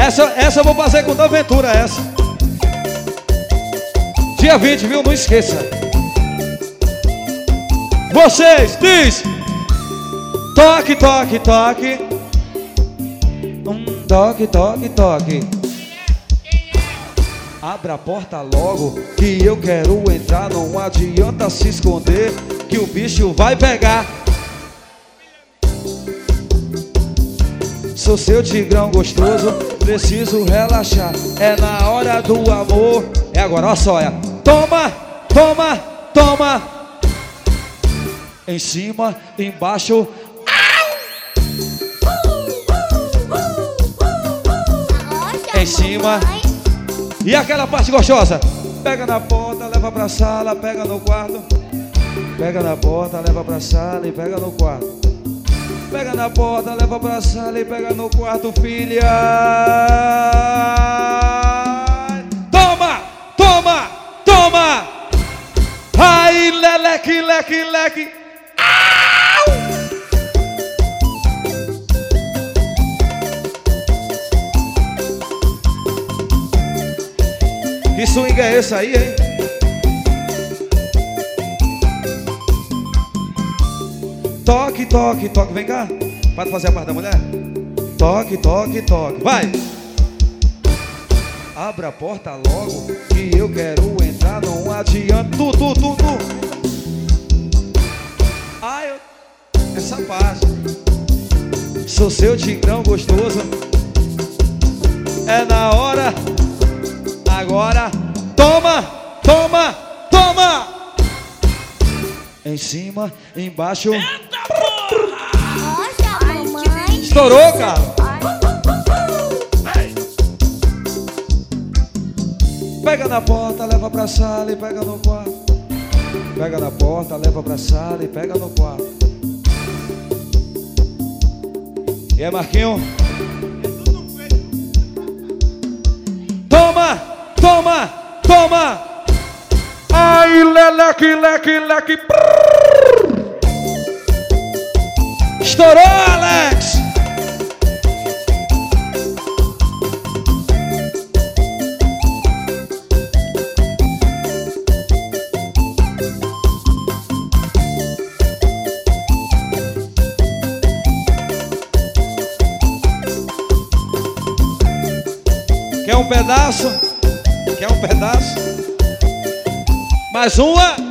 Essa eu vou fazer com o Aventura, essa. Dia 20, viu? Não esqueça. Vocês, diz. Toque, toque, toque. Toque, toque, toque. Abra a porta logo, que eu quero entrar. Não adianta se esconder, que o bicho vai pegar. Sou seu tigrão gostoso, preciso relaxar. É na hora do amor. É agora, ó só, é. Toma, toma, toma. Em cima, embaixo. Em cima. E aquela parte gostosa. Pega na porta, leva pra sala, pega no quarto. Pega na porta, leva pra sala e pega no quarto. Pega na porta, leva pra sala e pega no quarto, filha. Toma, toma, toma. Ai, leleque, leque, leque. Que swing é esse aí, hein? Toque, toque, toque. Vem cá. Pode fazer a parte da mulher? Toque, toque, toque. Vai. Abra a porta logo, que eu quero entrar. Não adianta. Tu. Ai, essa parte. Sou seu tigrão gostoso. É na hora. Agora, toma, toma, toma. Em cima, embaixo. Eita porra! Nossa, mamãe. Estourou, cara. Pega na porta, leva pra sala e pega no quarto. Pega na porta, leva pra sala e pega no quarto. E aí, Marquinho? Toma! Toma, toma. Ai, leleque, leque, leque. Estourou, Alex. Quer um pedaço? Quer um pedaço? Mais uma.